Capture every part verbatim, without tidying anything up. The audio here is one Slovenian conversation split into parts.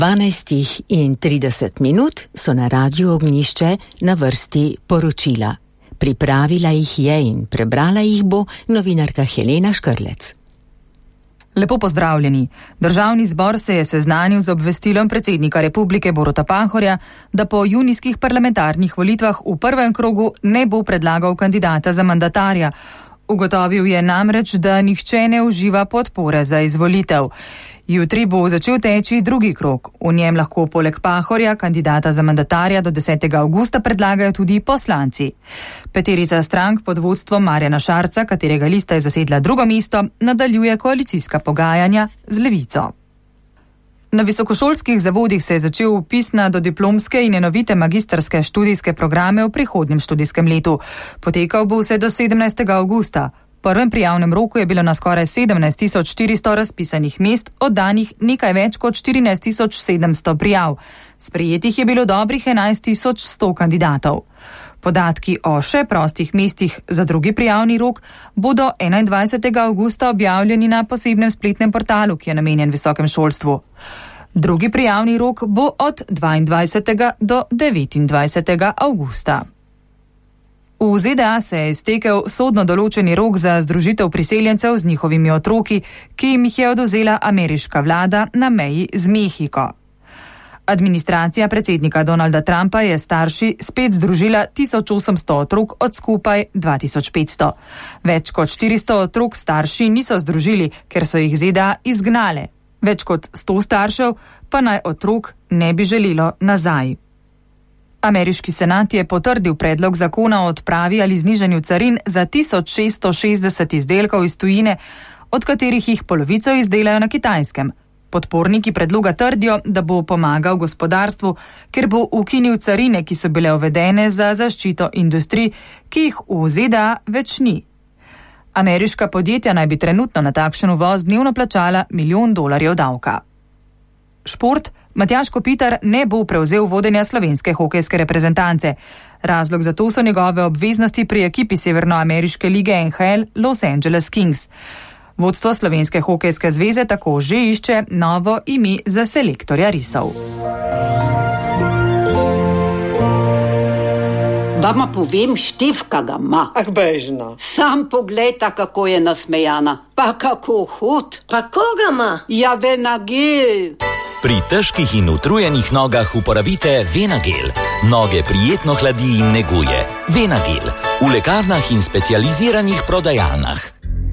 dvanajst in trideset minut so na Radiu Ognjišče na vrsti poročila. Pripravila jih je in prebrala jih bo novinarka Helena Škrlec. Lepo pozdravljeni. Državni zbor se je seznanil z obvestilom predsednika Republike Boruta Pahorja, da po junijskih parlamentarnih volitvah v prvem krogu ne bo predlagal kandidata za mandatarja. Ugotovil je namreč, da nihče ne uživa podpore za izvolitev. Jutri bo začel teči drugi krog. V njem lahko poleg Pahorja kandidata za mandatarja do desetega avgusta predlagajo tudi poslanci. Peterica strank pod vodstvom Marjana Šarca, katerega lista je zasedla drugo mesto, nadaljuje koalicijska pogajanja z Levico. Na visokošolskih zavodih se je začel vpis na dodiplomske in enovite magistrske študijske programe v prihodnjem študijskem letu. Potekal bo vse do sedemnajstega avgusta. V prvem prijavnem roku je bilo na skoraj sedemnajst tisoč štiristo razpisanih mest, oddanih nekaj več kot štirinajst tisoč sedemsto prijav. Sprejetih je bilo dobrih enajst tisoč sto kandidatov. Podatki o še prostih mestih za drugi prijavni rok bodo enaindvajsetega avgusta objavljeni na posebnem spletnem portalu, ki je namenjen visokem šolstvu. Drugi prijavni rok bo od dvaindvajsetega do devetindvajsetega avgusta. V Z D A se je iztekel sodno določeni rok za združitev priseljencev z njihovimi otroki, ki jim jih je odvzela ameriška vlada na meji z Mehiko. Administracija predsednika Donalda Trumpa je starši spet združila tisoč osemsto otrok od skupaj dva tisoč petsto. Več kot štiristo otrok starši niso združili, ker so jih Z D A izgnale. Več kot sto staršev pa naj otrok ne bi želelo nazaj. Ameriški senat je potrdil predlog zakona o odpravi ali znižanju carin za tisoč šeststo šestdeset izdelkov iz tujine, od katerih jih polovico izdelajo na Kitajskem. Podporniki predloga trdijo, da bo pomagal gospodarstvu, ker bo ukinil carine, ki so bile uvedene za zaščito industrij, ki jih v Z D A več ni. Ameriška podjetja naj bi trenutno na takšen uvoz dnevno plačala milijon dolarjev davka. Šport. Matjaž Kopitar ne bo prevzel vodenja slovenske hokejske reprezentance. Razlog za to so njegove obveznosti pri ekipi severnoameriške lige N H L Los Angeles Kings. Vodstvo Slovenske hokejske zveze tako že išče novo ime za selektorja risov. Vama povem, Štefka ga ima. Ah, bežno. Sam poglejta, kako je nasmejana. Pa kako hud. Pa koga ima? Ja, Venagel. Pri težkih in utrujenih nogah uporabite Venagel. Noge prijetno hladi in neguje. Venagel. V lekarnah in specializiranih prodajalnah.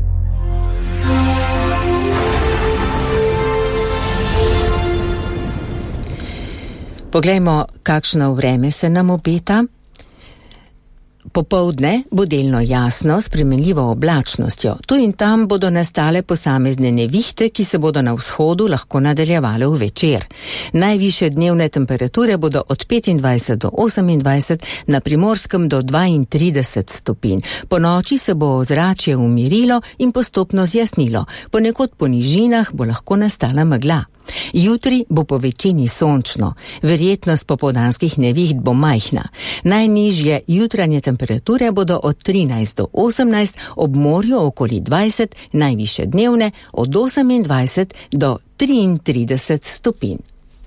Poglejmo, kakšno vreme se nam obeta. Popoldne bo delno jasno, s spremenljivo oblačnostjo. Tu in tam bodo nastale posamezne nevihte, ki se bodo na vzhodu lahko nadaljevale v večer. Najvišje dnevne temperature bodo od petindvajset do osemindvajset, na Primorskem do dvaintrideset stopinj. Po noči se bo ozračje umirilo in postopno zjasnilo. Ponekod po nižinah bo lahko nastala megla. Jutri bo po večini sončno, verjetnost popoldanskih neviht bo majhna. Najnižje jutranje temperature bodo od trinajst do osemnajst, ob morju okoli dvajset, najvišje dnevne od osemindvajset do triintrideset stopinj.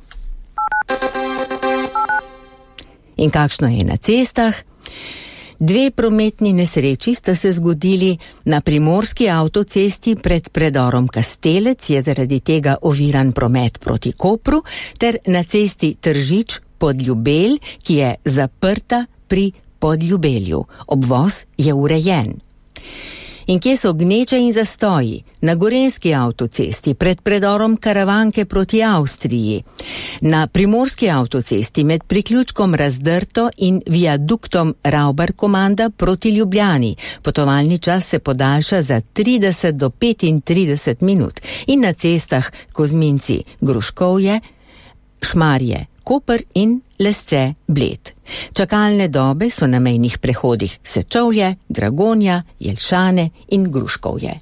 In kakšno je na cestah? Dve prometni nesreči sta se zgodili na primorski avtocesti pred predorom Kastelec, je zaradi tega oviran promet proti Kopru, ter na cesti Tržič-Podljubelj, ki je zaprta pri Podljubelju. Obvoz je urejen. In kje so gneče in zastoji? Na gorenjski avtocesti pred predorom Karavanke proti Avstriji. Na primorski avtocesti med priključkom Razdrto in viaduktom Ravbar-Komanda proti Ljubljani. Potovalni čas se podaljša za trideset do petintrideset minut. In na cestah Kozminci, Gruškovje, Šmarje, Koper in Lesce, Bled. Čakalne dobe so na mejnih prehodih Sečovlje, Dragonja, Jelšane in Gruškovje.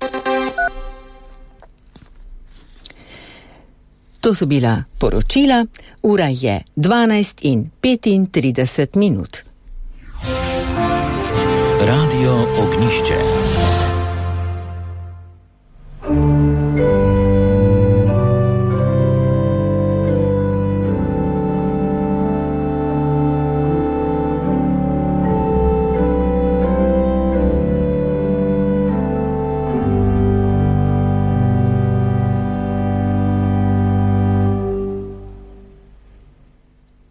To so bila poročila, ura je dvanajst in petintrideset minut. Radio Ognjišče.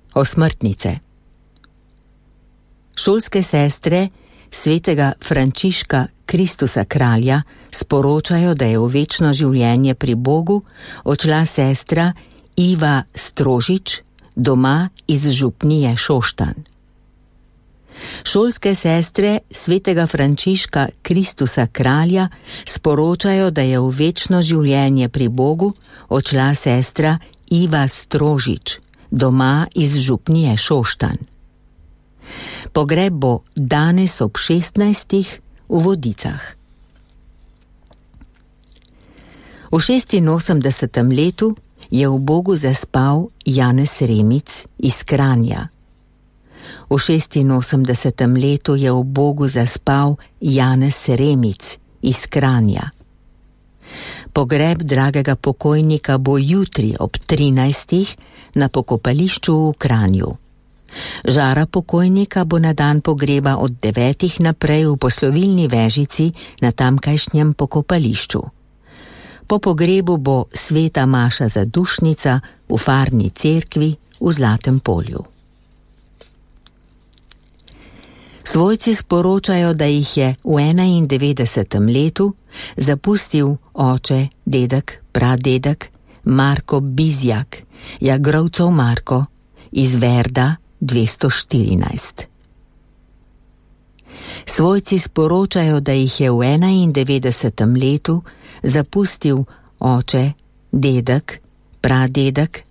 Osmrtnice. Šolske sestre svetega Frančiška Kristusa kralja sporočajo, da je v večno življenje pri Bogu odšla sestra Iva Strožič doma iz župnije Šoštanj. Šolske sestre svetega Frančiška Kristusa kralja sporočajo, da je v večno življenje pri Bogu odšla sestra Iva Strožič doma iz župnije Šoštanj. Pogreb bo danes ob šestnajstih v Vodicah. V šestinosemdesetem letu je v Bogu zaspal Janez Remic iz Kranja. V šestinosemdesetem letu je v Bogu zaspal Janez Remic iz Kranja. Pogreb dragega pokojnika bo jutri ob trinajstih na pokopališču v Kranju. Žara pokojnika bo na dan pogreba od devetih naprej v poslovilni vežici na tamkajšnjem pokopališču. Po pogrebu bo sveta maša zadušnica v farni cerkvi v Zlatem polju. Svojci sporočajo, da jih je v enaindevetdesetem letu zapustil oče, dedek, pradedek Marko Bizjak, Jagrovcov Marko iz Verda dvesto štirinajst. Svojci sporočajo, da jih je v enaindevetdesetem letu zapustil oče, dedek, pradedek